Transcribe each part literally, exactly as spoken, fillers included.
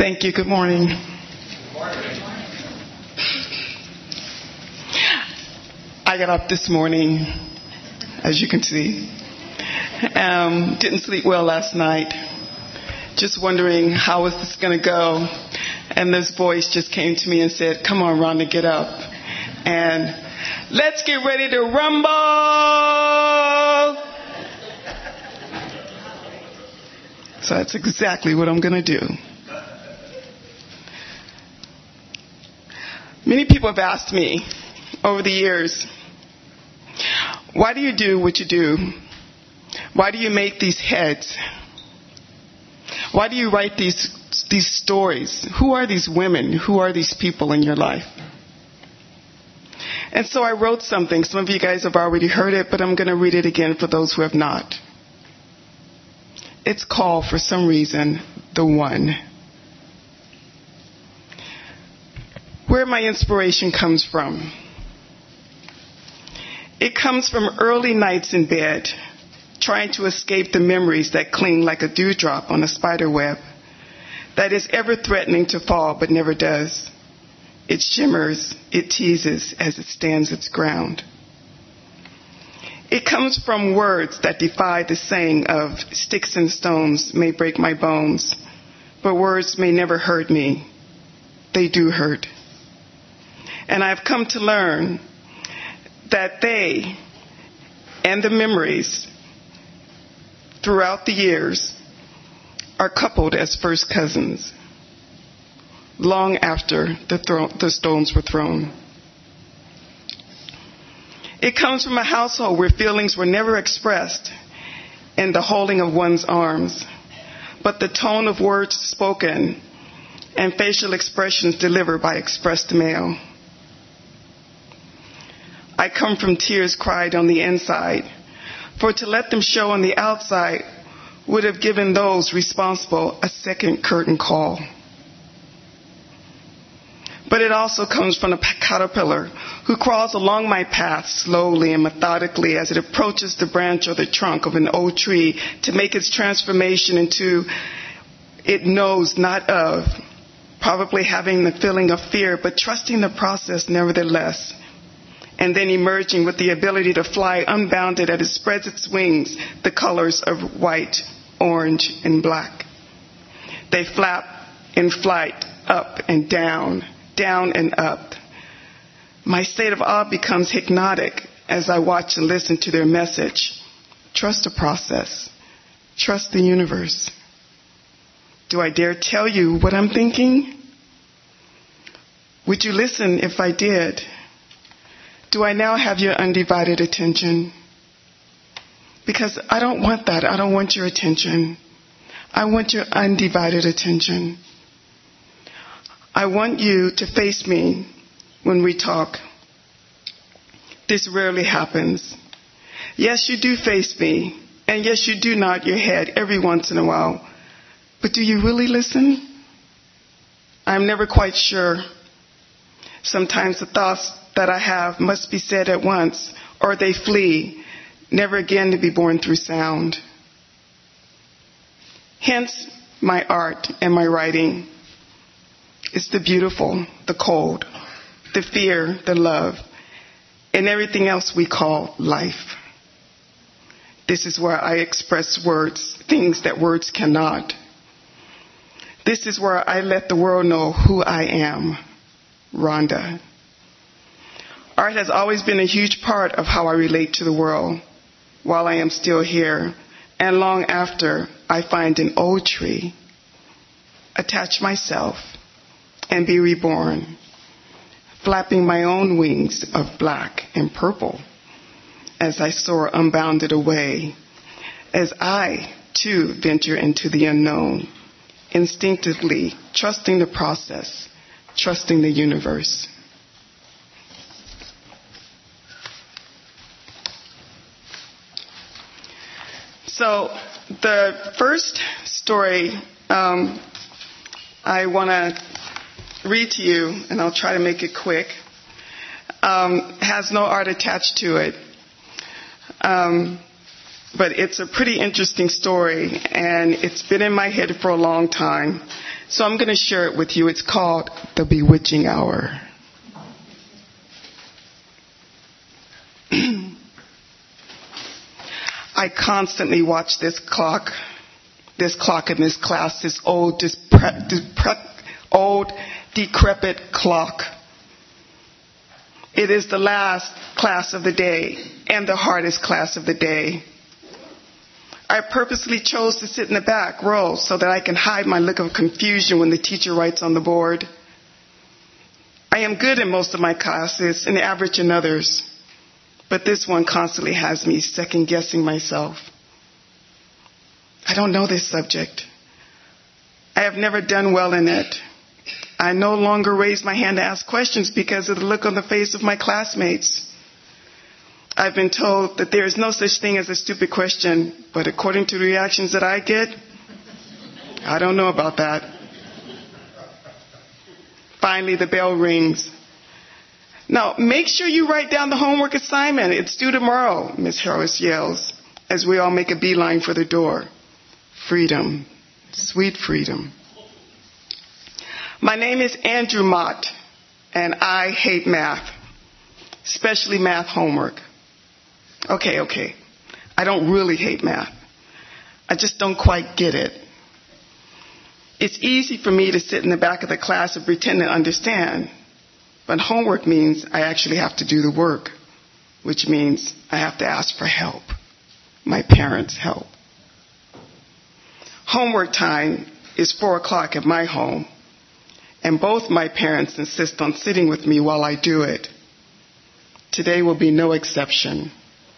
Thank you. Good morning. I got up this morning, as you can see. Um, didn't sleep well last night. Just wondering how is this going to go. And this voice just came to me and said, "Come on, Rhonda, get up. And let's get ready to rumble." So that's exactly what I'm going to do. Many people have asked me over the years, why do you do what you do? Why do you make these heads? Why do you write these these stories? Who are these women? Who are these people in your life? And so I wrote something. Some of you guys have already heard it, but I'm going to read it again for those who have not. It's called, for some reason, The One. Where my inspiration comes from. It comes from early nights in bed, trying to escape the memories that cling like a dewdrop on a spider web that is ever threatening to fall but never does. It shimmers, it teases as it stands its ground. It comes from words that defy the saying of sticks and stones may break my bones, but words may never hurt me. They do hurt. And I've come to learn that they and the memories throughout the years are coupled as first cousins, long after the, thro- the stones were thrown. It comes from a household where feelings were never expressed in the holding of one's arms, but the tone of words spoken and facial expressions delivered by expressed mail. I come from tears cried on the inside, for to let them show on the outside would have given those responsible a second curtain call. But it also comes from a caterpillar who crawls along my path slowly and methodically as it approaches the branch or the trunk of an old tree to make its transformation into it knows not of, probably having the feeling of fear, but trusting the process nevertheless. And then emerging with the ability to fly unbounded as it spreads its wings, the colors of white, orange, and black. They flap in flight, up and down, down and up. My state of awe becomes hypnotic as I watch and listen to their message. Trust the process. Trust the universe. Do I dare tell you what I'm thinking? Would you listen if I did? Do I now have your undivided attention? Because I don't want that. I don't want your attention. I want your undivided attention. I want you to face me when we talk. This rarely happens. Yes, you do face me. And yes, you do nod your head every once in a while. But do you really listen? I'm never quite sure. Sometimes the thoughts that I have must be said at once, or they flee, never again to be born through sound. Hence, my art and my writing. It's the beautiful, the cold, the fear, the love, and everything else we call life. This is where I express words, things that words cannot. This is where I let the world know who I am, Rhonda. Art has always been a huge part of how I relate to the world while I am still here and long after I find an old tree, attach myself, and be reborn, flapping my own wings of black and purple as I soar unbounded away, as I, too, venture into the unknown, instinctively trusting the process, trusting the universe. So the first story um, I want to read to you, and I'll try to make it quick, um, has no art attached to it. Um, but it's a pretty interesting story, and it's been in my head for a long time. So I'm going to share it with you. It's called The Bewitching Hour. I constantly watch this clock, this clock in this class, this old, dispre- dispre- old, decrepit clock. It is the last class of the day and the hardest class of the day. I purposely chose to sit in the back row so that I can hide my look of confusion when the teacher writes on the board. I am good in most of my classes and average in others, but this one constantly has me second-guessing myself. I don't know this subject. I have never done well in it. I no longer raise my hand to ask questions because of the look on the face of my classmates. I've been told that there is no such thing as a stupid question, but according to the reactions that I get, I don't know about that. Finally, the bell rings. Now, make sure you write down the homework assignment. It's due tomorrow, Miss Harris yells, as we all make a beeline for the door. Freedom, sweet freedom. My name is Andrew Mott, and I hate math, especially math homework. Okay, okay, I don't really hate math. I just don't quite get it. It's easy for me to sit in the back of the class and pretend to understand, but homework means I actually have to do the work, which means I have to ask for help, my parents' help. Homework time is four o'clock at my home, and both my parents insist on sitting with me while I do it. Today will be no exception.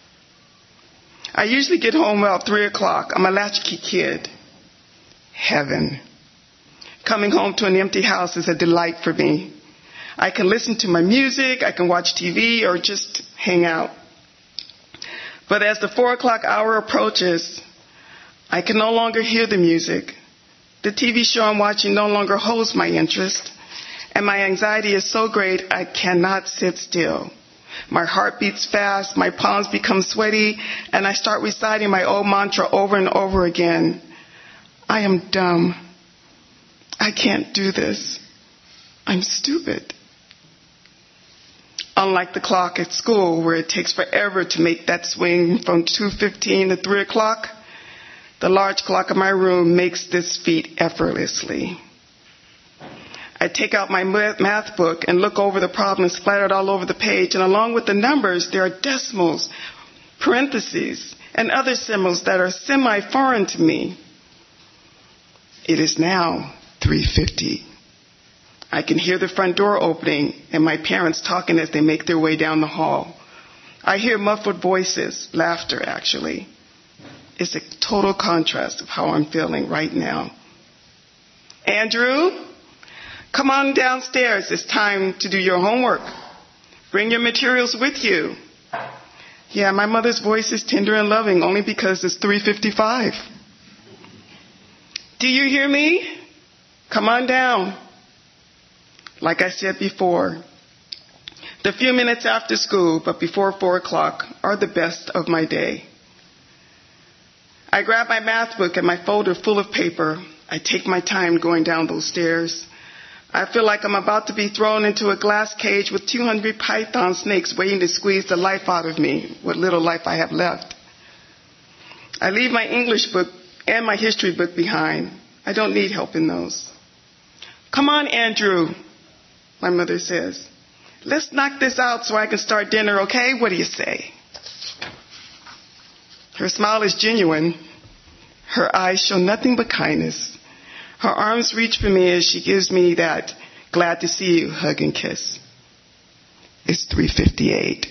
I usually get home about three o'clock. I'm a latchkey kid. Heaven. Coming home to an empty house is a delight for me. I can listen to my music, I can watch T V, or just hang out. But as the four o'clock hour approaches, I can no longer hear the music. The T V show I'm watching no longer holds my interest, and my anxiety is so great I cannot sit still. My heart beats fast, my palms become sweaty, and I start reciting my old mantra over and over again. I am dumb. I can't do this. I'm stupid. Unlike the clock at school, where it takes forever to make that swing from two fifteen to three o'clock, the large clock in my room makes this feat effortlessly. I take out my math book and look over the problems splattered all over the page, and along with the numbers, there are decimals, parentheses, and other symbols that are semi-foreign to me. It is now three fifty. I can hear the front door opening and my parents talking as they make their way down the hall. I hear muffled voices, laughter actually. It's a total contrast of how I'm feeling right now. Andrew, come on downstairs. It's time to do your homework. Bring your materials with you. Yeah, my mother's voice is tender and loving only because it's three fifty-five. Do you hear me? Come on down. Like I said before, the few minutes after school, but before four o'clock, are the best of my day. I grab my math book and my folder full of paper. I take my time going down those stairs. I feel like I'm about to be thrown into a glass cage with two hundred python snakes waiting to squeeze the life out of me, what little life I have left. I leave my English book and my history book behind. I don't need help in those. Come on, Andrew, my mother says. Let's knock this out so I can start dinner, okay? What do you say? Her smile is genuine. Her eyes show nothing but kindness. Her arms reach for me as she gives me that glad to see you hug and kiss. It's three fifty-eight.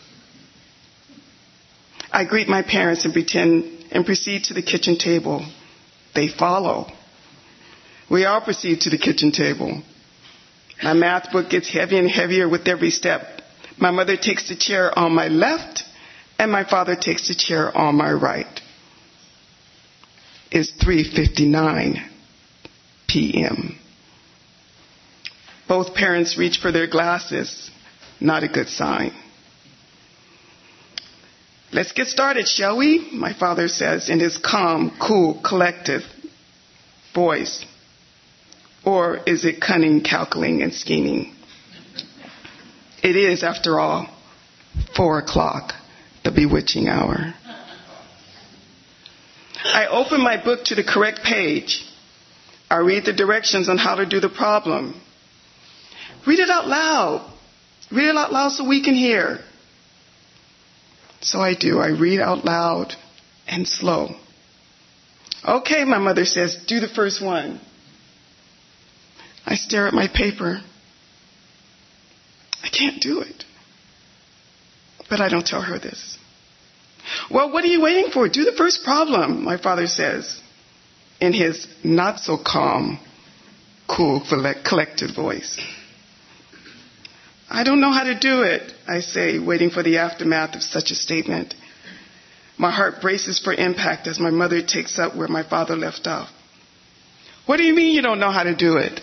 I greet my parents and pretend and proceed to the kitchen table. They follow. We all proceed to the kitchen table. My math book gets heavier and heavier with every step. My mother takes the chair on my left, and my father takes the chair on my right. It's three fifty-nine p.m. Both parents reach for their glasses. Not a good sign. Let's get started, shall we? My father says in his calm, cool, collective voice. Or is it cunning, calculating, and scheming? It is, after all, four o'clock, the bewitching hour. I open my book to the correct page. I read the directions on how to do the problem. Read it out loud. Read it out loud so we can hear. So I do. I read out loud and slow. Okay, my mother says, do the first one. I stare at my paper. I can't do it. But I don't tell her this. Well, what are you waiting for? Do the first problem, my father says, in his not so calm, cool, collected voice. I don't know how to do it, I say, waiting for the aftermath of such a statement. My heart braces for impact as my mother takes up where my father left off. What do you mean you don't know how to do it?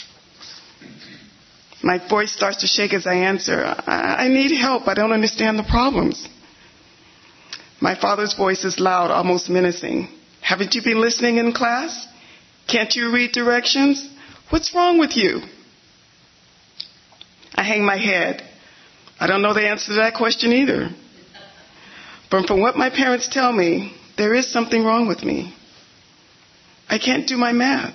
My voice starts to shake as I answer. I, I need help. I don't understand the problems. My father's voice is loud, almost menacing. Haven't you been listening in class? Can't you read directions? What's wrong with you? I hang my head. I don't know the answer to that question either. But from what my parents tell me, there is something wrong with me. I can't do my math.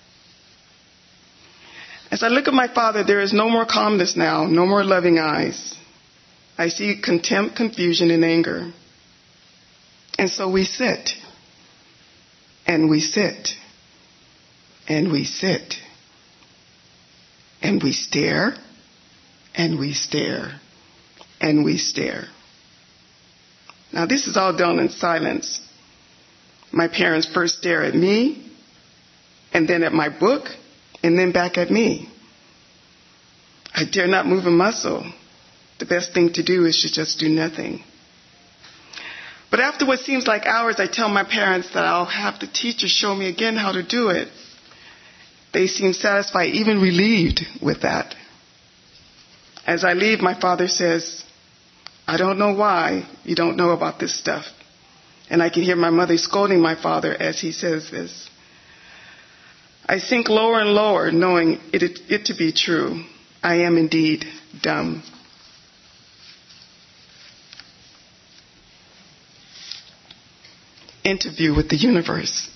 As I look at my father, there is no more calmness now, no more loving eyes. I see contempt, confusion, and anger. And so we sit, and we sit, and we sit, and we stare, and we stare, and we stare. Now, this is all done in silence. My parents first stare at me, and then at my book, and then back at me. I dare not move a muscle. The best thing to do is to just do nothing. But after what seems like hours, I tell my parents that I'll have the teacher show me again how to do it. They seem satisfied, even relieved with that. As I leave, my father says, I don't know why you don't know about this stuff. And I can hear my mother scolding my father as he says this. I sink lower and lower, knowing it, it, it to be true. I am indeed dumb. Interview with the universe.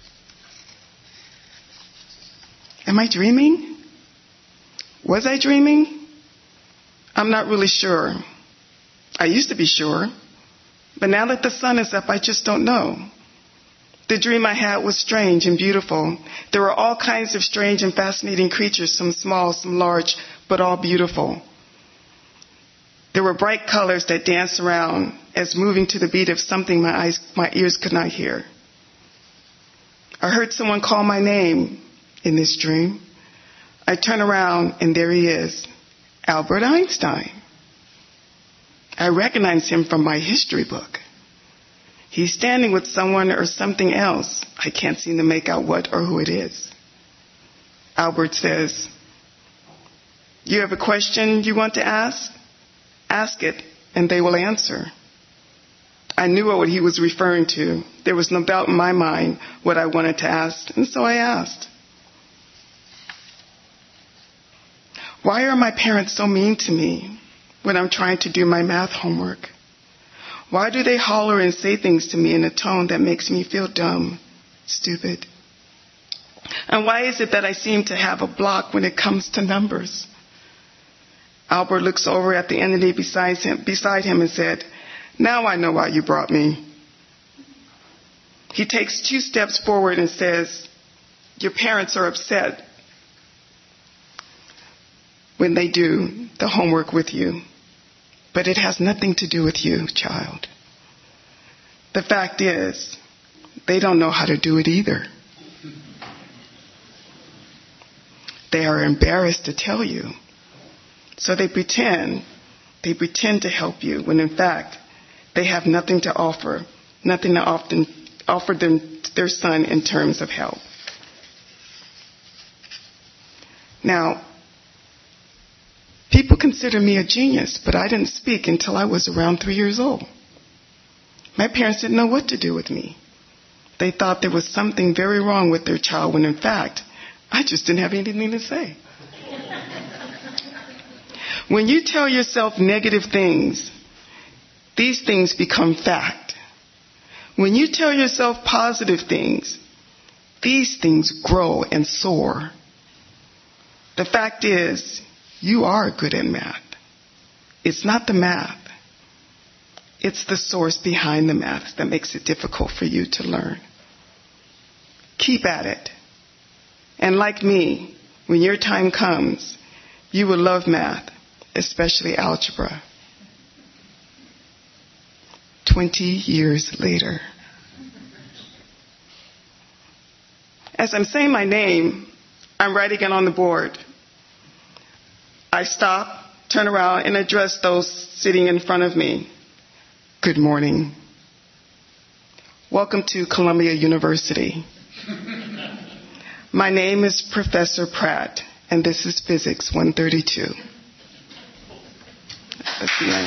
Am I dreaming? Was I dreaming? I'm not really sure. I used to be sure. But now that the sun is up, I just don't know. The dream I had was strange and beautiful. There were all kinds of strange and fascinating creatures, some small, some large, but all beautiful. There were bright colors that danced around as moving to the beat of something my eyes, my ears could not hear. I heard someone call my name in this dream. I turn around and there he is, Albert Einstein. I recognize him from my history book. He's standing with someone or something else. I can't seem to make out what or who it is. Albert says, you have a question you want to ask? Ask it, and they will answer. I knew what he was referring to. There was no doubt in my mind what I wanted to ask, and so I asked. Why are my parents so mean to me when I'm trying to do my math homework? Why do they holler and say things to me in a tone that makes me feel dumb, stupid? And why is it that I seem to have a block when it comes to numbers? Albert looks over at the entity beside him, beside him and said, now I know why you brought me. He takes two steps forward and says, your parents are upset when they do the homework with you. But it has nothing to do with you, child. The fact is, they don't know how to do it either. They are embarrassed to tell you. So they pretend, they pretend to help you when in fact, they have nothing to offer, nothing to often offer them, their son in terms of help. Now, people consider me a genius, but I didn't speak until I was around three years old. My parents didn't know what to do with me. They thought there was something very wrong with their child when in fact, I just didn't have anything to say. When you tell yourself negative things, these things become fact. When you tell yourself positive things, these things grow and soar. The fact is, you are good at math. It's not the math. It's the source behind the math that makes it difficult for you to learn. Keep at it. And like me, when your time comes, you will love math, especially algebra. Twenty years later. As I'm saying my name, I'm writing it on the board. I stop, turn around, and address those sitting in front of me. Good morning. Welcome to Columbia University. My name is Professor Pratt, and this is Physics one thirty-two. That's the end.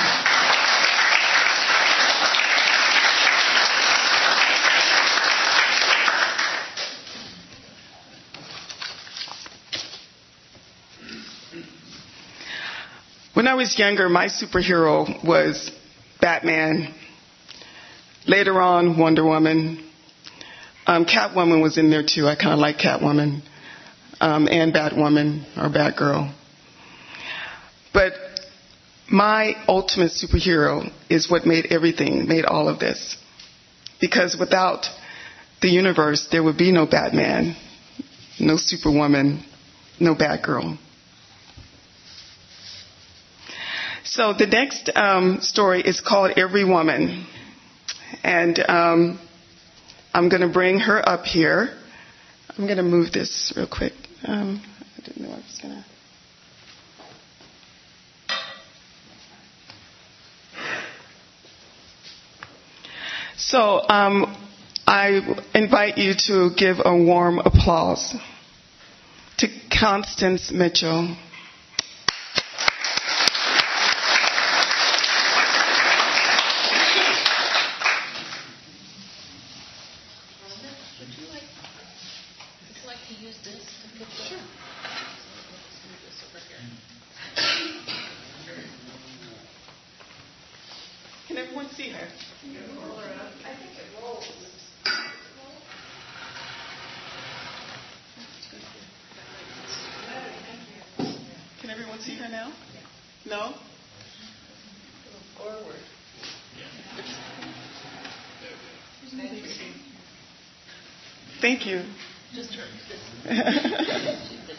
When I was younger, my superhero was Batman. Later on, Wonder Woman. Um, Catwoman was in there too. I kind of like Catwoman. Um, and Batwoman or Batgirl. But my ultimate superhero is what made everything, made all of this. Because without the universe, there would be no Batman, no Superwoman, no Batgirl. So the next um, story is called Every Woman. And um, I'm going to bring her up here. I'm going to move this real quick. Um, I didn't know I was going to. So um, I invite you to give a warm applause to Constance Mitchell. Can everyone see her? I think it rolls. Can everyone see her now? No? Forward. Thank you. Just her.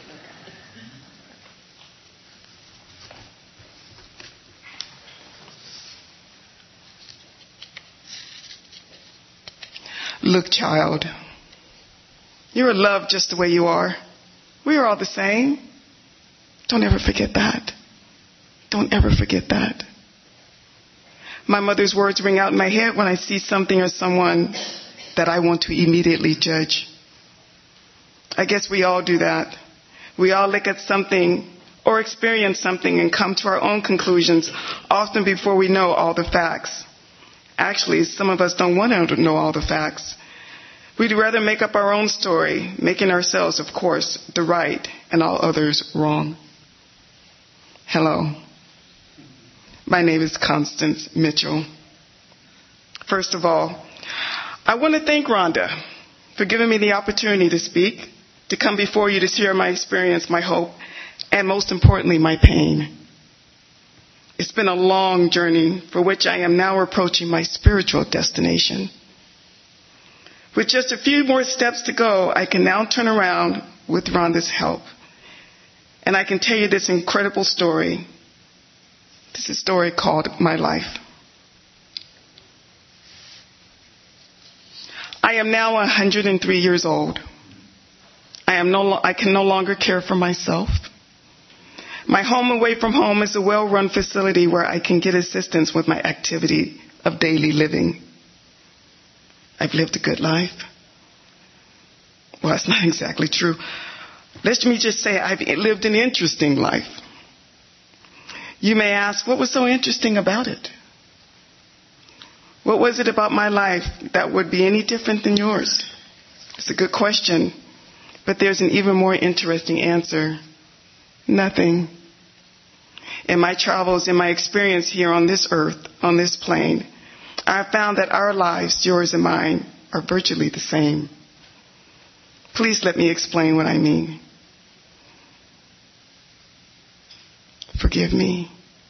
Look, child, you're loved just the way you are. We are all the same. Don't ever forget that. Don't ever forget that. My mother's words ring out in my head when I see something or someone that I want to immediately judge. I guess we all do that. We all look at something or experience something and come to our own conclusions, often before we know all the facts. Actually, some of us don't want to know all the facts. We'd rather make up our own story, making ourselves, of course, the right and all others wrong. Hello. My name is Constance Mitchell. First of all, I want to thank Rhonda for giving me the opportunity to speak, to come before you to share my experience, my hope, and most importantly, my pain. It's been a long journey for which I am now approaching my spiritual destination. With just a few more steps to go, I can now turn around with Rhonda's help. And I can tell you this incredible story. This is a story called My Life. I am now one hundred three years old. I am no, I can no longer care for myself. My home away from home is a well-run facility where I can get assistance with my activity of daily living. I've lived a good life. Well, that's not exactly true. Let me just say I've lived an interesting life. You may ask, what was so interesting about it? What was it about my life that would be any different than yours? It's a good question. But there's an even more interesting answer. Nothing. In my travels, in my experience here on this earth, on this plane, I have found that our lives, yours and mine, are virtually the same. Please let me explain what I mean. Forgive me.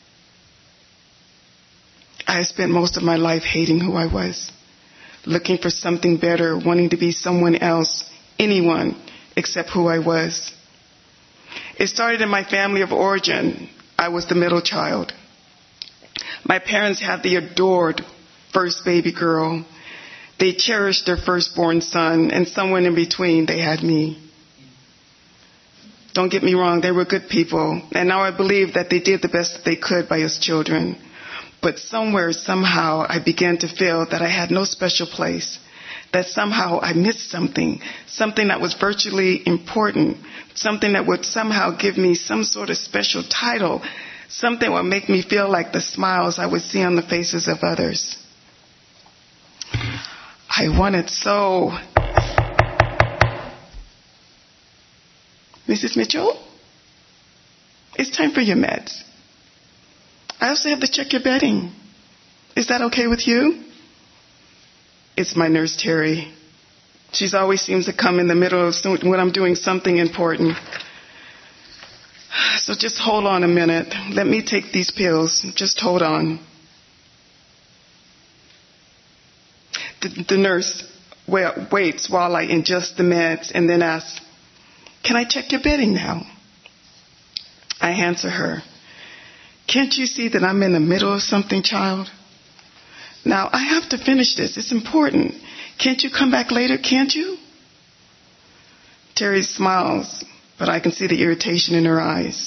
I spent most of my life hating who I was, looking for something better, wanting to be someone else, anyone except who I was. It started in my family of origin. I was the middle child. My parents had the adored first baby girl. They cherished their firstborn son, and somewhere in between they had me. Don't get me wrong, they were good people, and now I believe that they did the best that they could by us children. But somewhere, somehow, I began to feel that I had no special place, that somehow I missed something, something that was virtually important, something that would somehow give me some sort of special title, something that would make me feel like the smiles I would see on the faces of others. I wanted so. Missus Mitchell, it's time for your meds. I also have to check your bedding. Is that okay with you? It's my nurse, Terry. She always seems to come in the middle of some, when I'm doing something important. So just hold on a minute. Let me take these pills. Just hold on. The, the nurse waits while I ingest the meds and then asks, "Can I check your bedding now?" I answer her, "Can't you see that I'm in the middle of something, child? Now, I have to finish this. It's important. Can't you come back later, can't you?" Terry smiles, but I can see the irritation in her eyes.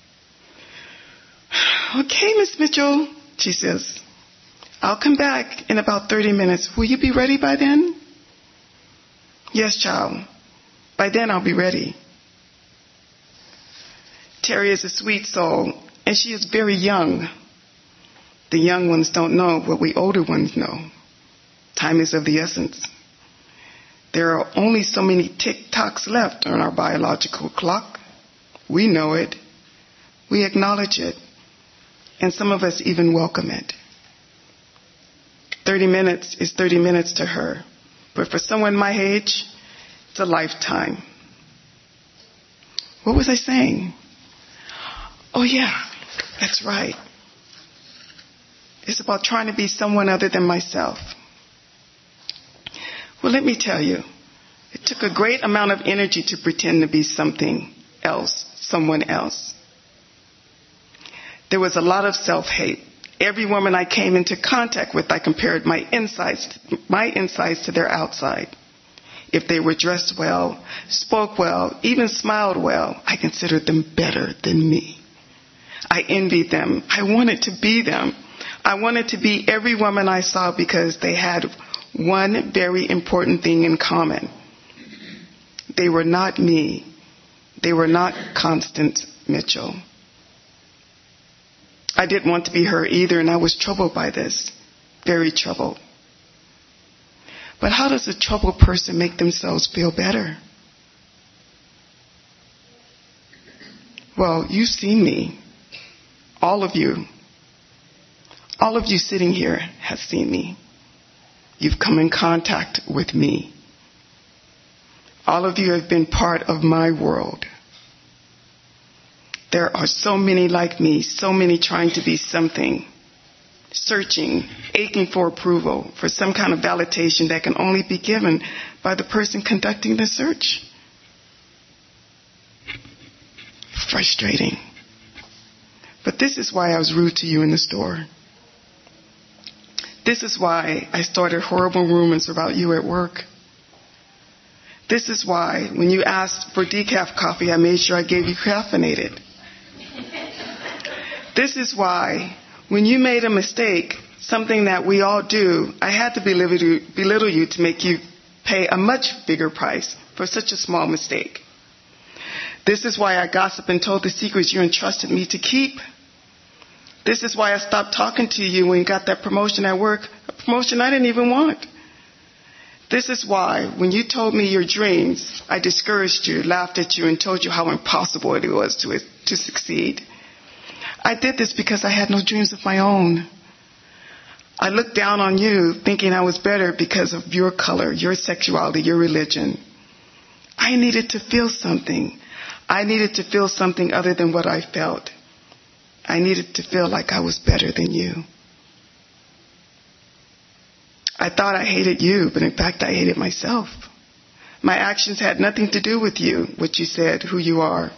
"Okay, Miss Mitchell," she says. "I'll come back in about thirty minutes. Will you be ready by then?" "Yes, child. By then I'll be ready." Terry is a sweet soul, and she is very young. The young ones don't know what we older ones know. Time is of the essence. There are only so many tick-tocks left on our biological clock. We know it. We acknowledge it. And some of us even welcome it. thirty minutes is thirty minutes to her. But for someone my age, it's a lifetime. What was I saying? Oh, yeah, that's right. It's about trying to be someone other than myself. Well, let me tell you, it took a great amount of energy to pretend to be something else, someone else. There was a lot of self-hate. Every woman I came into contact with, I compared my insides, my insides to their outside. If they were dressed well, spoke well, even smiled well, I considered them better than me. I envied them. I wanted to be them. I wanted to be every woman I saw because they had one very important thing in common. They were not me. They were not Constance Mitchell. I didn't want to be her either, and I was troubled by this. Very troubled. But how does a troubled person make themselves feel better? Well, you've seen me. All of you. All of you sitting here have seen me. You've come in contact with me. All of you have been part of my world. There are so many like me, so many trying to be something, searching, aching for approval, for some kind of validation that can only be given by the person conducting the search. Frustrating. But this is why I was rude to you in the store. This is why I started horrible rumors about you at work. This is why, when you asked for decaf coffee, I made sure I gave you caffeinated. This is why, when you made a mistake, something that we all do, I had to belittle you, belittle you to make you pay a much bigger price for such a small mistake. This is why I gossiped and told the secrets you entrusted me to keep. This is why I stopped talking to you when you got that promotion at work, a promotion I didn't even want. This is why, when you told me your dreams, I discouraged you, laughed at you, and told you how impossible it was to, to succeed. I did this because I had no dreams of my own. I looked down on you thinking I was better because of your color, your sexuality, your religion. I needed to feel something. I needed to feel something other than what I felt. I needed to feel like I was better than you. I thought I hated you, but in fact I hated myself. My actions had nothing to do with you, what you said, who you are.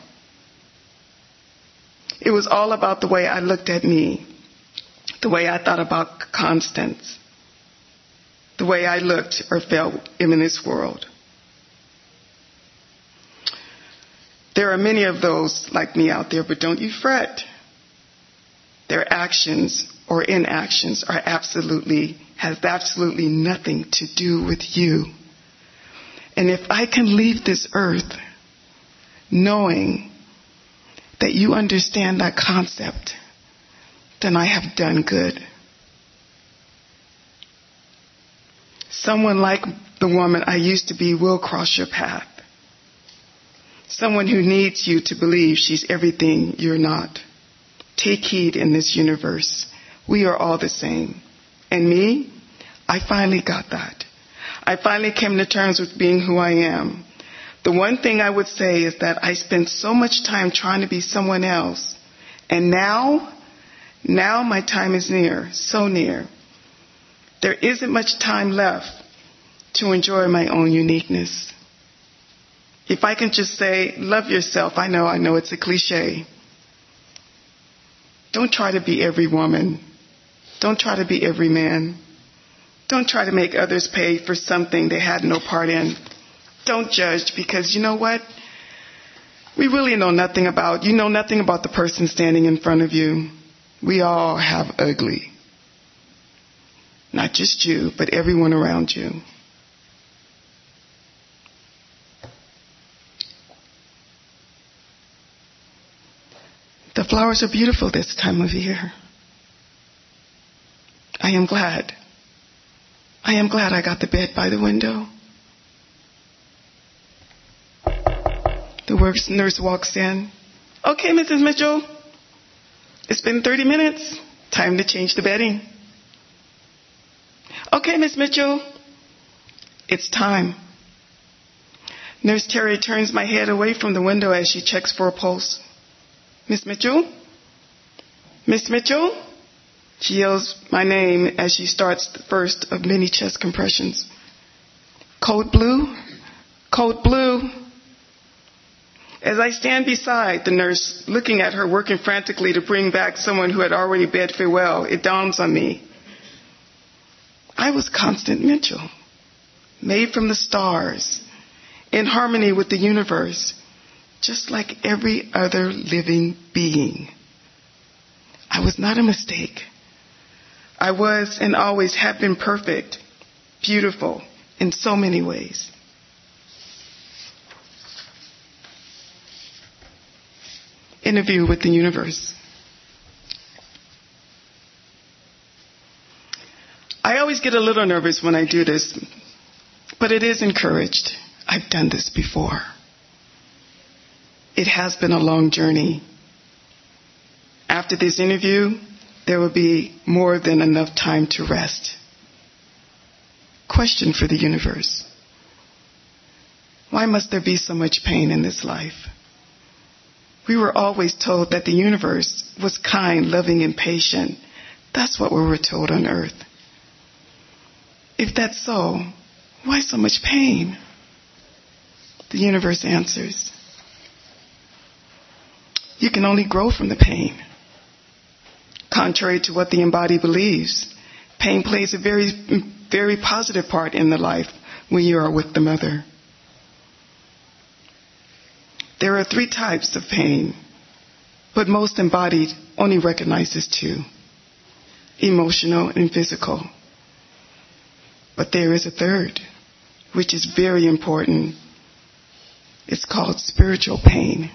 It was all about the way I looked at me, the way I thought about Constance, the way I looked or felt in this world. There are many of those like me out there, but don't you fret. Their actions or inactions are absolutely, has absolutely nothing to do with you. And if I can leave this earth knowing that you understand that concept, then I have done good. Someone like the woman I used to be will cross your path. Someone who needs you to believe she's everything you're not. Take heed in this universe. We are all the same. And me, I finally got that. I finally came to terms with being who I am. The one thing I would say is that I spent so much time trying to be someone else. And now, now my time is near, so near. There isn't much time left to enjoy my own uniqueness. If I can just say, love yourself, I know, I know it's a cliche. Don't try to be every woman. Don't try to be every man. Don't try to make others pay for something they had no part in. Don't judge, because you know what? We really know nothing about, you know nothing about the person standing in front of you. We all have ugly. Not just you, but everyone around you. The flowers are beautiful this time of year. I am glad. I am glad I got the bed by the window. The works nurse walks in. Okay, Missus Mitchell. It's been thirty minutes. Time to change the bedding. Okay, Miss Mitchell. It's time. Nurse Terry turns my head away from the window as she checks for a pulse. Miss Mitchell? Miss Mitchell? She yells my name as she starts the first of many chest compressions. Code blue? Code blue? As I stand beside the nurse, looking at her working frantically to bring back someone who had already bid farewell, it dawns on me. I was Constance Mitchell, made from the stars, in harmony with the universe, just like every other living being. I was not a mistake. I was and always have been perfect, beautiful in so many ways. Interview with the universe. I always get a little nervous when I do this, but it is encouraged. I've done this before. It has been a long journey. After this interview, there will be more than enough time to rest. Question for the universe. Why must there be so much pain in this life? We were always told that the universe was kind, loving, and patient. That's what we were told on earth. If that's so, why so much pain? The universe answers. You can only grow from the pain. Contrary to what the embodied believes, pain plays a very, very positive part in the life when you are with the mother. There are three types of pain, but most embodied only recognizes two, emotional and physical. But there is a third, which is very important. It's called spiritual pain.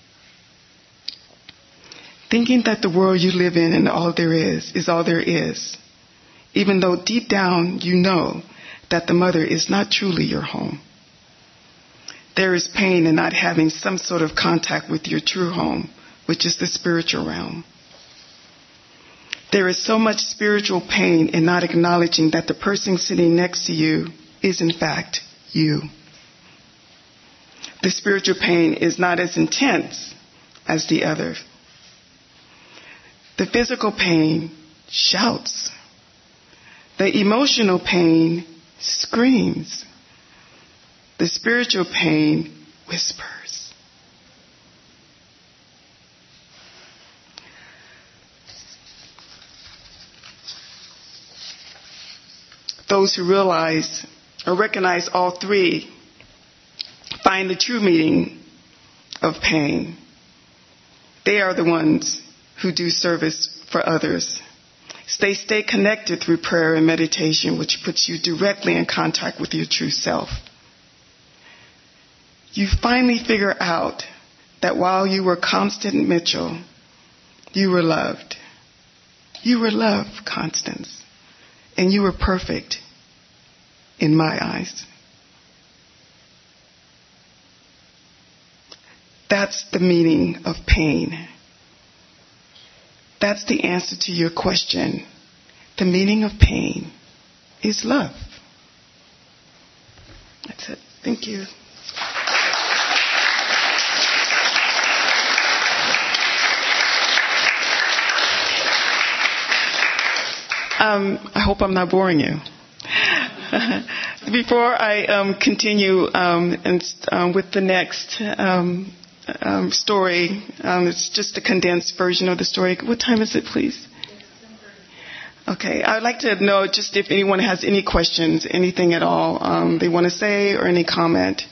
Thinking that the world you live in and all there is is all there is, even though deep down you know that the mother is not truly your home. There is pain in not having some sort of contact with your true home, which is the spiritual realm. There is so much spiritual pain in not acknowledging that the person sitting next to you is in fact you. The spiritual pain is not as intense as the other. The physical pain shouts. The emotional pain screams. The spiritual pain whispers. Those who realize or recognize all three find the true meaning of pain. They are the ones who do service for others. They stay connected through prayer and meditation, which puts you directly in contact with your true self. You finally figure out that while you were Constance Mitchell, you were loved. You were loved, Constance. And you were perfect in my eyes. That's the meaning of pain. That's the answer to your question. The meaning of pain is love. That's it. Thank you. Um, I hope I'm not boring you. Before I um, continue um, and, um, with the next um, um, story, um, it's just a condensed version of the story. What time is it, please? Okay, I'd like to know just if anyone has any questions, anything at all um, they want to say or any comment.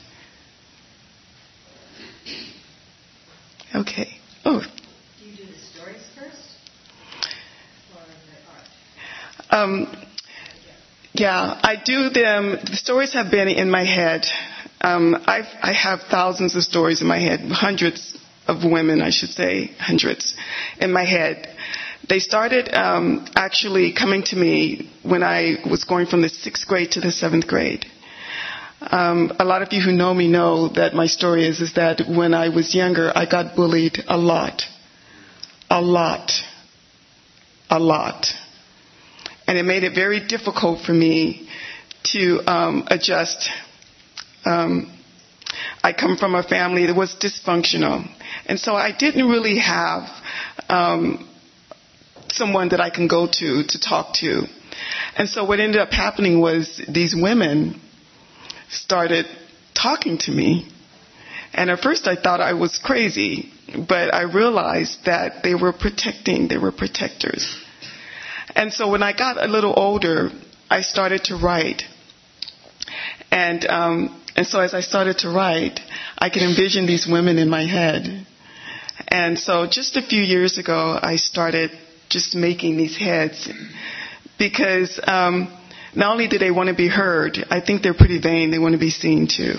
Okay. Oh. Do you do the stories first? Or the art? Um, yeah, I do them. The stories have been in my head. Um, I've, I have thousands of stories in my head, hundreds of women, I should say, hundreds in my head. They started um, actually coming to me when I was going from the sixth grade to the seventh grade. Um, a lot of you who know me know that my story is, is that when I was younger, I got bullied a lot, a lot, a lot. And it made it very difficult for me to um, adjust. Um, I come from a family that was dysfunctional. And so I didn't really have um, someone that I can go to to talk to. And so what ended up happening was these women started talking to me. And at first I thought I was crazy, but I realized that they were protecting, they were protectors. And so when I got a little older, I started to write. And um, and so as I started to write, I could envision these women in my head. And so just a few years ago, I started just making these heads because um, not only do they want to be heard, I think they're pretty vain. They want to be seen too.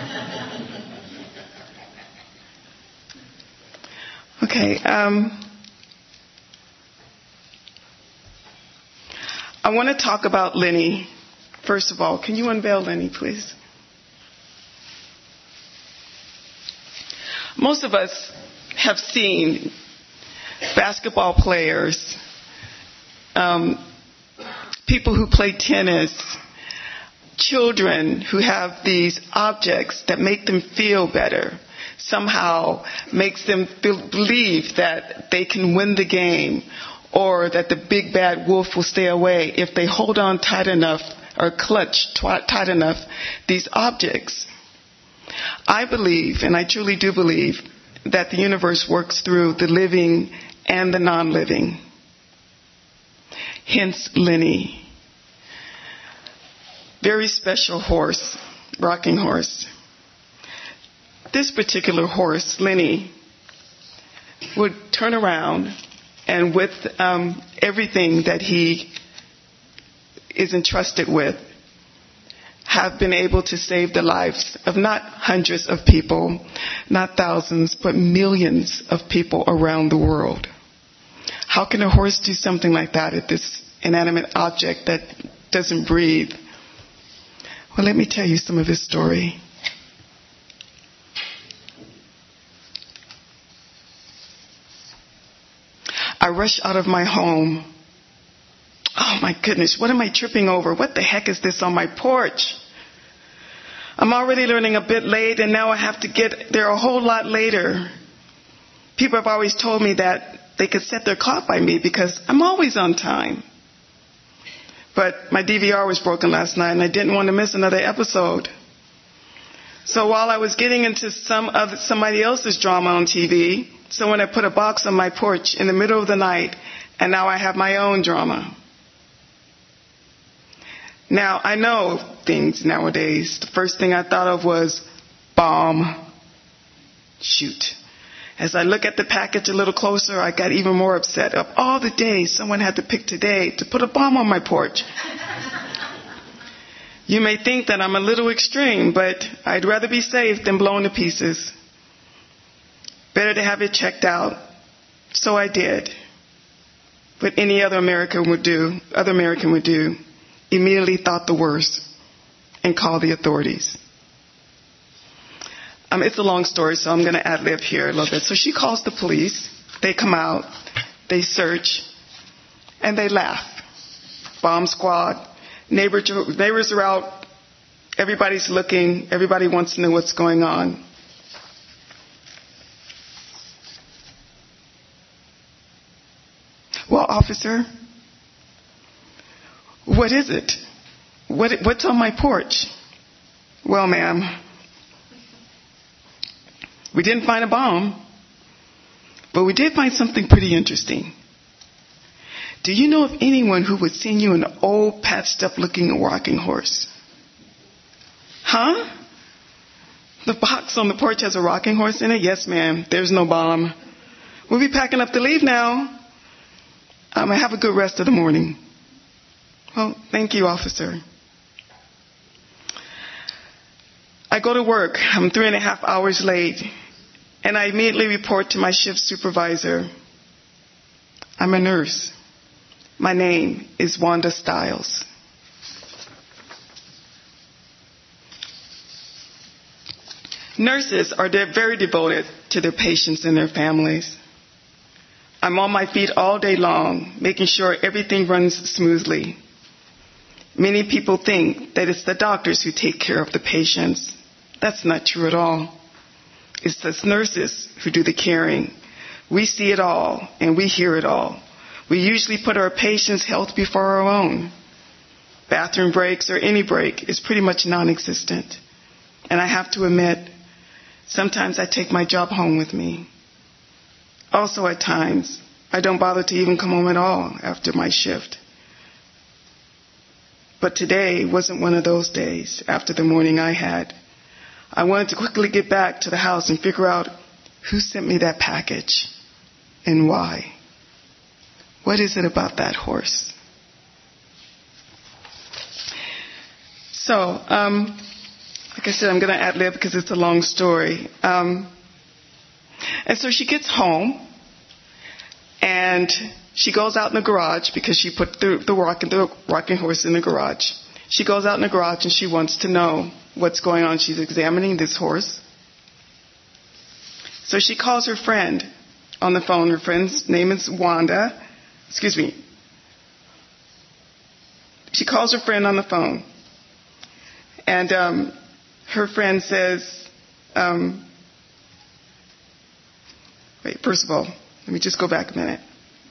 Okay. Um, I want to talk about Lenny. First of all, can you unveil Lenny, please? Most of us have seen basketball players, um, people who play tennis, children who have these objects that make them feel better, somehow makes them feel, believe that they can win the game or that the big bad wolf will stay away if they hold on tight enough or clutch tight enough these objects. I believe, and I truly do believe, that the universe works through the living and the non-living. Hence Lenny. Very special horse, rocking horse. This particular horse, Lenny, would turn around and with um, everything that he is entrusted with, have been able to save the lives of not hundreds of people, not thousands, but millions of people around the world. How can a horse do something like that at this inanimate object that doesn't breathe? Well, let me tell you some of his story. I rushed out of my home. Oh my goodness, what am I tripping over? What the heck is this on my porch? I'm already learning a bit late, and now I have to get there a whole lot later. People have always told me that they could set their clock by me because I'm always on time. But my D V R was broken last night, and I didn't want to miss another episode. So while I was getting into some of somebody else's drama on T V, someone had put a box on my porch in the middle of the night, and now I have my own drama. Now, I know things nowadays. The first thing I thought of was bomb. Shoot. As I look at the package a little closer, I got even more upset. Of all the days someone had to pick today to put a bomb on my porch. You may think that I'm a little extreme, but I'd rather be safe than blown to pieces. Better to have it checked out. So I did. What any other American would do, other American would do. Immediately thought the worst and called the authorities. Um, it's a long story, so I'm going to ad-lib here a little bit. So she calls the police. They come out. They search. And they laugh. Bomb squad. Neighbors, neighbors are out. Everybody's looking. Everybody wants to know what's going on. Well, officer, what is it? What, what's on my porch? Well, ma'am, we didn't find a bomb, but we did find something pretty interesting. Do you know of anyone who would send you an old, patched-up looking rocking horse? Huh? The box on the porch has a rocking horse in it? Yes, ma'am. There's no bomb. We'll be packing up to leave now. Um, have a good rest of the morning. Well, thank you, officer. I go to work. I'm three and a half hours late, and I immediately report to my shift supervisor. I'm a nurse. My name is Wanda Stiles. Nurses are very devoted to their patients and their families. I'm on my feet all day long, making sure everything runs smoothly. Many people think that it's the doctors who take care of the patients. That's not true at all. It's the nurses who do the caring. We see it all, and we hear it all. We usually put our patients' health before our own. Bathroom breaks or any break is pretty much non-existent. And I have to admit, sometimes I take my job home with me. Also, at times, I don't bother to even come home at all after my shift. But today wasn't one of those days after the morning I had. I wanted to quickly get back to the house and figure out who sent me that package and why. What is it about that horse? So, um, like I said, I'm going to ad-lib because it's a long story. Um, and so she gets home, and she goes out in the garage because she put the, the, rocking, the rocking horse in the garage. She goes out in the garage and she wants to know what's going on. She's examining this horse. So she calls her friend on the phone. Her friend's name is Wanda. Excuse me. She calls her friend on the phone. And um, her friend says, um, wait, first of all, let me just go back a minute.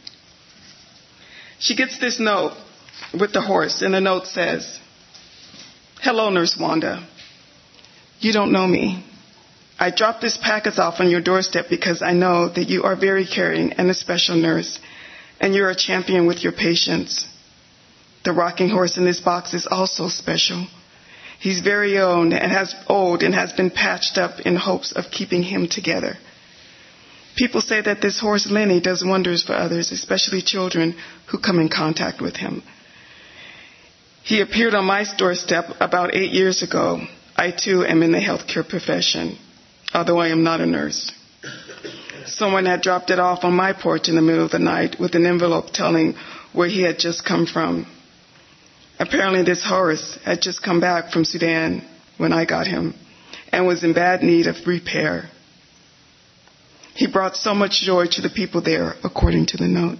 She gets this note with the horse, and the note says, "Hello, Nurse Wanda. You don't know me. I dropped this package off on your doorstep because I know that you are very caring and a special nurse, and you're a champion with your patients. The rocking horse in this box is also special. He's very old and has old and has been patched up in hopes of keeping him together. People say that this horse, Lenny, does wonders for others, especially children who come in contact with him. He appeared on my doorstep about eight years ago. I, too, am in the healthcare profession, although I am not a nurse. Someone had dropped it off on my porch in the middle of the night with an envelope telling where he had just come from. Apparently this horse had just come back from Sudan when I got him and was in bad need of repair. He brought so much joy to the people there, according to the note.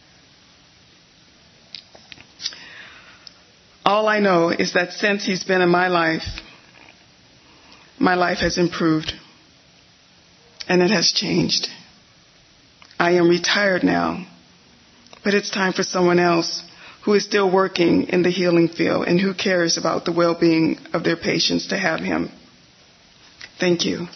All I know is that since he's been in my life, my life has improved and it has changed. I am retired now, but it's time for someone else who is still working in the healing field and who cares about the well-being of their patients to have him. Thank you.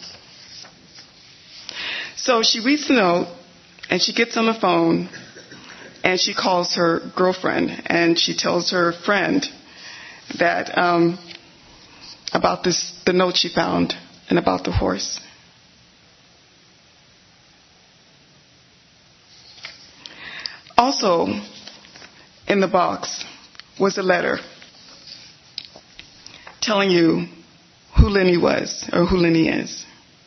So she reads the note and she gets on the phone and she calls her girlfriend and she tells her friend that um, about this, the note she found and about the horse. Also, in the box was a letter telling you who Lenny was or who Lenny is.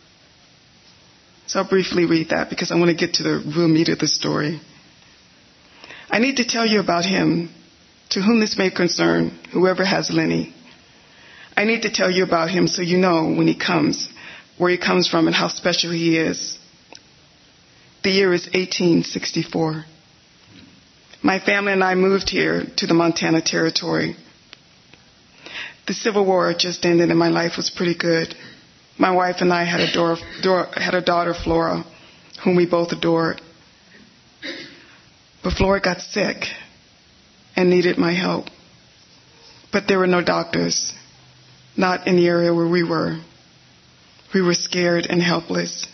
So I'll briefly read that because I want to get to the real meat of the story. I need to tell you about him, to whom this may concern, whoever has Lenny. I need to tell you about him so you know when he comes, where he comes from and how special he is. The year is eighteen sixty-four. My family and I moved here to the Montana Territory. The Civil War just ended and my life was pretty good. My wife and I had a, door, door, had a daughter, Flora, whom we both adored. But Flora got sick and needed my help. But there were no doctors, not in the area where we were. We were scared and helpless.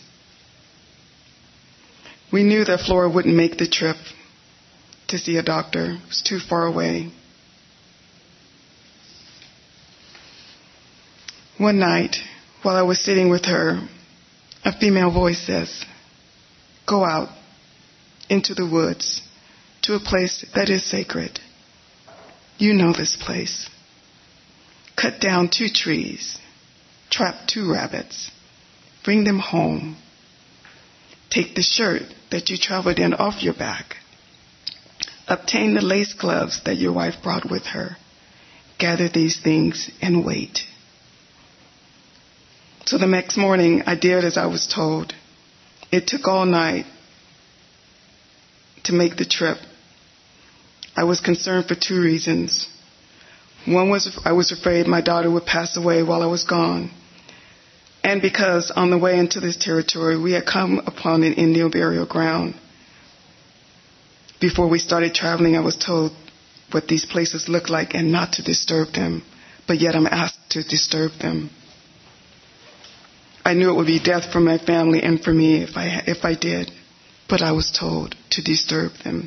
We knew that Flora wouldn't make the trip to see a doctor. It was too far away. One night, while I was sitting with her, a female voice says, "Go out into the woods to a place that is sacred. You know this place. Cut down two trees, trap two rabbits, bring them home. Take the shirt that you traveled in off your back. Obtain the lace gloves that your wife brought with her. Gather these things and wait." So the next morning, I did as I was told. It took all night to make the trip. I was concerned for two reasons. One was I was afraid my daughter would pass away while I was gone. And because on the way into this territory, we had come upon an Indian burial ground. Before we started traveling, I was told what these places look like and not to disturb them, but yet I'm asked to disturb them. I knew it would be death for my family and for me if I, if I did, but I was told to disturb them.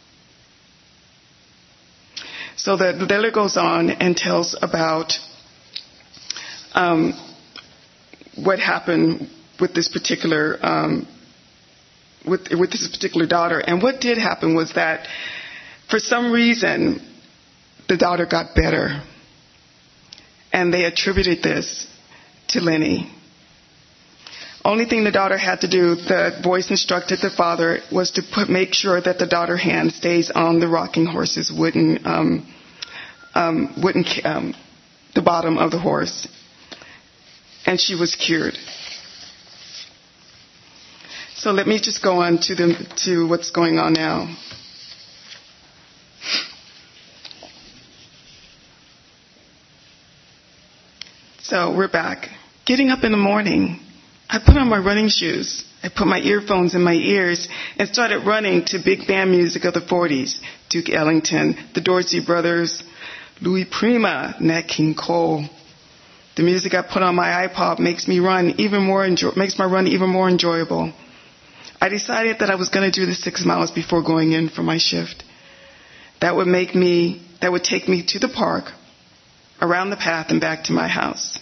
So the, the letter goes on and tells about um, what happened with this particular um, with with this particular daughter. And what did happen was that for some reason the daughter got better, and they attributed this to Lenny. Only thing the daughter had to do, the voice instructed the father, was to put, make sure that the daughter hand stays on the rocking horse's wooden, um, um, wooden, um, the bottom of the horse. And she was cured. So let me just go on to the, to what's going on now. So we're back. Getting up in the morning, I put on my running shoes. I put my earphones in my ears and started running to big band music of the forties. Duke Ellington, the Dorsey Brothers, Louis Prima, Nat King Cole. The music I put on my iPod makes me run even more enjoy- makes my run even more enjoyable. I decided that I was going to do the six miles before going in for my shift. That would make me, that would take me to the park, around the path and back to my house.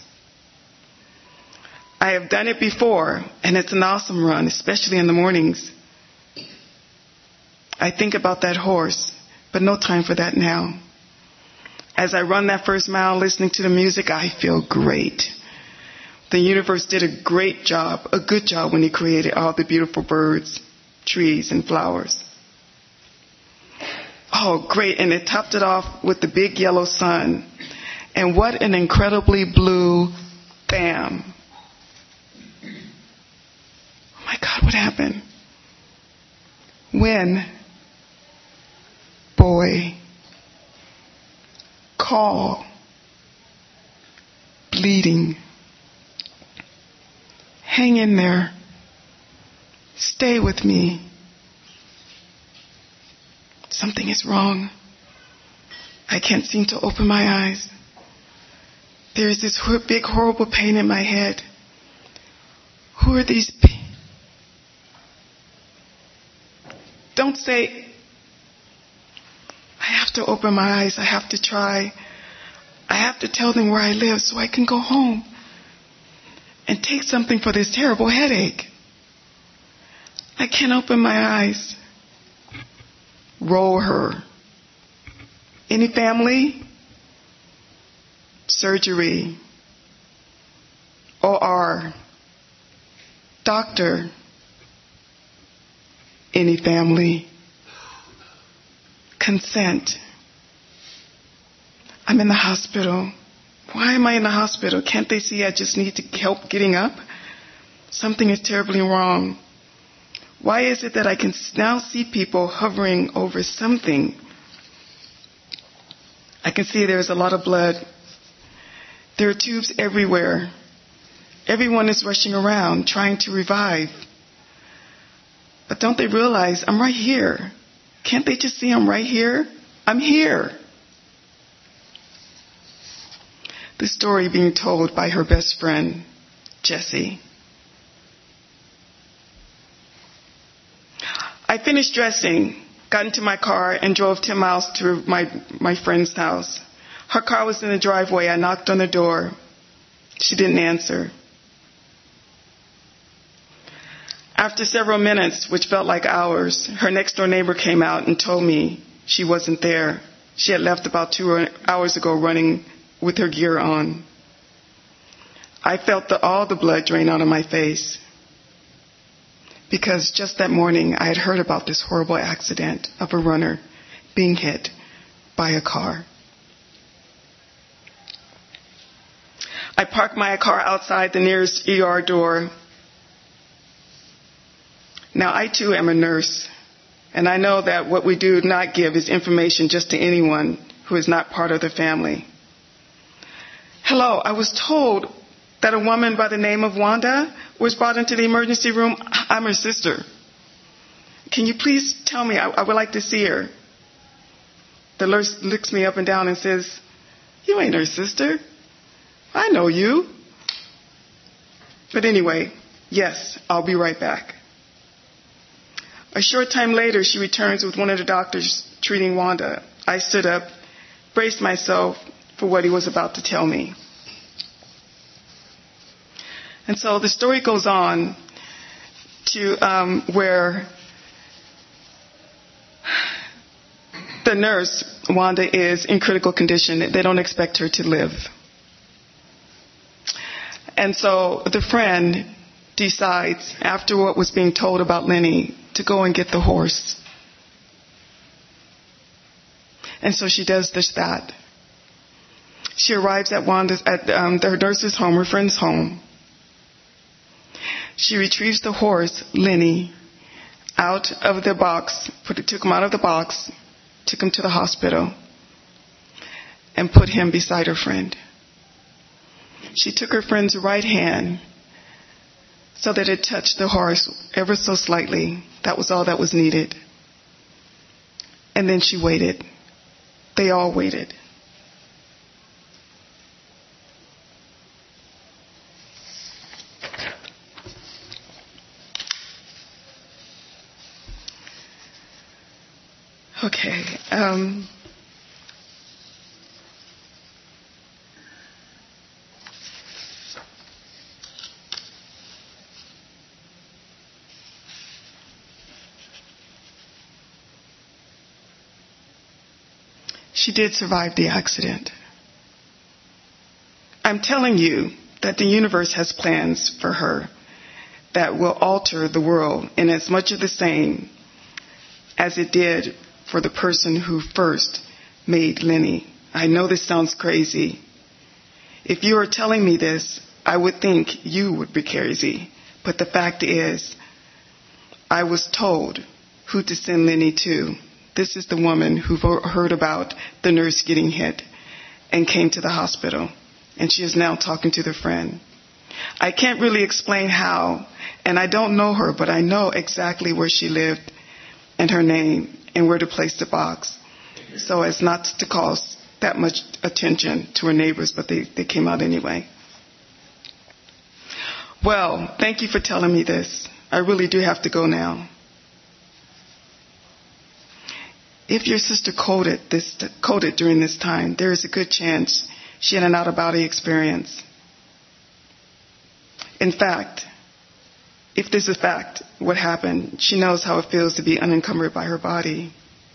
I have done it before, and it's an awesome run, especially in the mornings. I think about that horse, but no time for that now. As I run that first mile listening to the music, I feel great. The universe did a great job, a good job when it created all the beautiful birds, trees, and flowers. Oh, great. And it topped it off with the big yellow sun. And what an incredibly blue bam. Oh my God, what happened? When, boy, call, bleeding, hang in there, stay with me. Something is wrong. I can't seem to open my eyes. There is this big, horrible pain in my head. Who are these people? Don't say, I have to open my eyes. I have to try. I have to tell them where I live so I can go home and take something for this terrible headache. I can't open my eyes. Roll her. Any family? Surgery. O R. Doctor. Any family? Consent. I'm in the hospital. Why am I in the hospital? Can't they see I just need to help getting up? Something is terribly wrong. Why is it that I can now see people hovering over something? I can see there's a lot of blood. There are tubes everywhere. Everyone is rushing around trying to revive. But don't they realize I'm right here? Can't they just see I'm right here? I'm here. The story being told by her best friend, Jessie. I finished dressing, got into my car, and drove ten miles to my, my friend's house. Her car was in the driveway. I knocked on the door. She didn't answer. After several minutes, which felt like hours, her next-door neighbor came out and told me she wasn't there. She had left about two hours ago running with her gear on. I felt the, all the blood drain out of my face. Because just that morning, I had heard about this horrible accident of a runner being hit by a car. I parked my car outside the nearest E R door. Now, I too am a nurse, and I know that what we do not give is information just to anyone who is not part of the family. Hello, I was told that a woman by the name of Wanda was brought into the emergency room. I'm her sister. Can you please tell me? I, I would like to see her. The nurse looks me up and down and says, you ain't her sister. I know you. But anyway, yes, I'll be right back. A short time later, she returns with one of the doctors treating Wanda. I stood up, braced myself for what he was about to tell me. And so the story goes on to um, where the nurse, Wanda, is in critical condition. They don't expect her to live. And so the friend decides, after what was being told about Lenny, to go and get the horse. And so she does just that. She arrives at Wanda's, at um, her nurse's home, her friend's home. She retrieves the horse, Lenny, out of the box, put it, took him out of the box, took him to the hospital, and put him beside her friend. She took her friend's right hand so that it touched the horse ever so slightly. That was all that was needed. And then she waited. They all waited. Okay. Um, she did survive the accident. I'm telling you that the universe has plans for her that will alter the world in as much of the same as it did for the person who first made Lenny. I know this sounds crazy. If you are telling me this, I would think you would be crazy. But the fact is, I was told who to send Lenny to. This is the woman who heard about the nurse getting hit and came to the hospital. And she is now talking to the friend. I can't really explain how, and I don't know her, but I know exactly where she lived and her name and where to place the box, so as not to cause that much attention to her neighbors, but they, they came out anyway. Well, thank you for telling me this. I really do have to go now. If your sister coded this, coded during this time, there is a good chance she had an out-of-body experience. In fact, if this is a fact, what happened, she knows how it feels to be unencumbered by her body.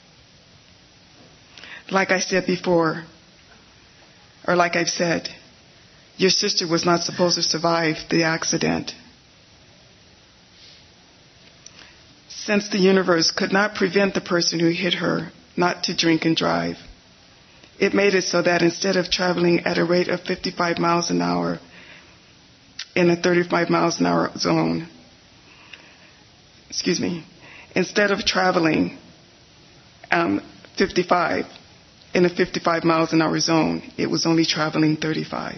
Like I said before, or like I've said, your sister was not supposed to survive the accident. Since the universe could not prevent the person who hit her not to drink and drive, it made it so that instead of traveling at a rate of fifty-five miles an hour in a thirty-five miles an hour zone, excuse me, instead of traveling um, fifty-five in a fifty-five miles an hour zone, it was only traveling thirty-five.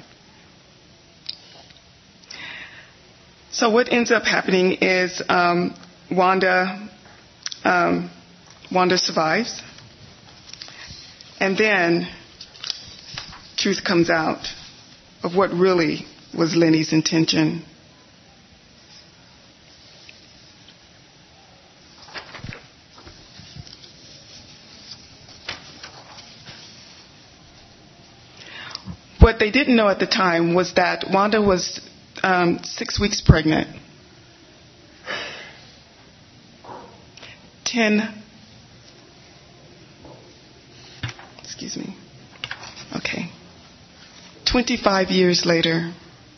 So what ends up happening is um, Wanda, um, Wanda survives, and then truth comes out of what really was Lenny's intention. What they didn't know at the time was that Wanda was um, six weeks pregnant. Ten, excuse me, okay, twenty-five years later,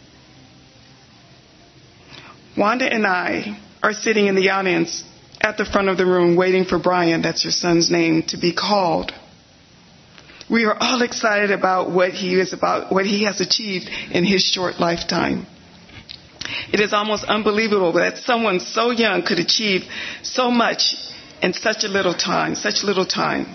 Wanda and I are sitting in the audience at the front of the room waiting for Brian, that's your son's name, to be called. We are all excited about what he is about, what he has achieved in his short lifetime. It is almost unbelievable that someone so young could achieve so much in such a little time, such little time.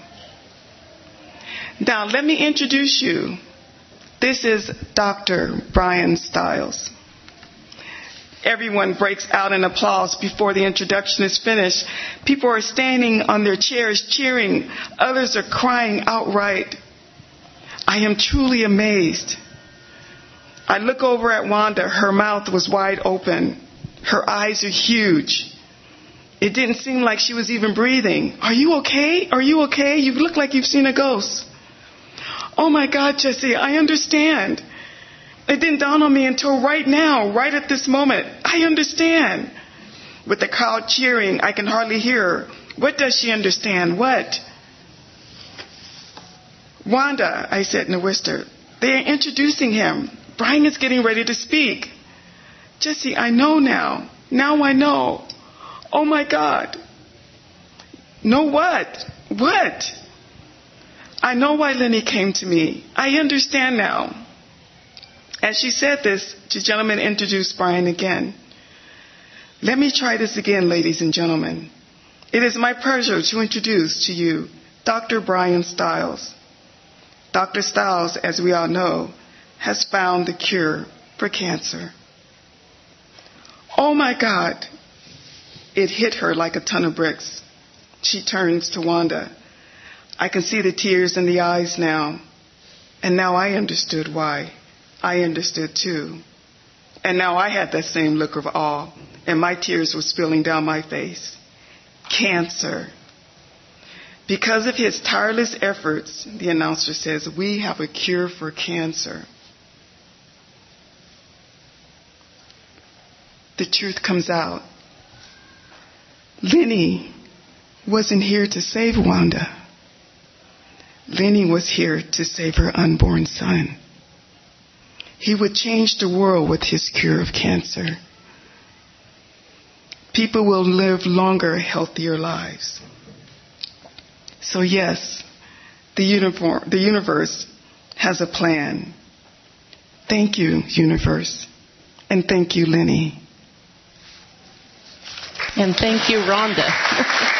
Now, let me introduce you. This is Doctor Brian Stiles. Everyone breaks out in applause before the introduction is finished. People are standing on their chairs cheering. Others are crying outright. I am truly amazed. I look over at Wanda. Her mouth was wide open. Her eyes are huge. It didn't seem like she was even breathing. Are you okay? Are you okay? You look like you've seen a ghost. Oh my God, Jesse, I understand. It didn't dawn on me until right now, right at this moment. I understand. With the crowd cheering, I can hardly hear her. What does she understand? What? Wanda, I said in a whisper, they are introducing him. Brian is getting ready to speak. Jesse, I know now. Now I know. Oh my God. Know what? What? I know why Lenny came to me. I understand now. As she said this, the gentleman introduced Brian again. Let me try this again, ladies and gentlemen. It is my pleasure to introduce to you Doctor Brian Stiles. Doctor Stiles, as we all know, has found the cure for cancer. Oh my God. It hit her like a ton of bricks. She turns to Wanda. I can see the tears in the eyes now. And now I understood why. I understood too. And now I had that same look of awe, and my tears were spilling down my face. Cancer. Because of his tireless efforts, the announcer says, we have a cure for cancer. The truth comes out. Lenny wasn't here to save Wanda. Lenny was here to save her unborn son. He would change the world with his cure of cancer. People will live longer, healthier lives. So yes, the uniform, the universe has a plan. Thank you, universe. And thank you, Lenny. And thank you, Rhonda.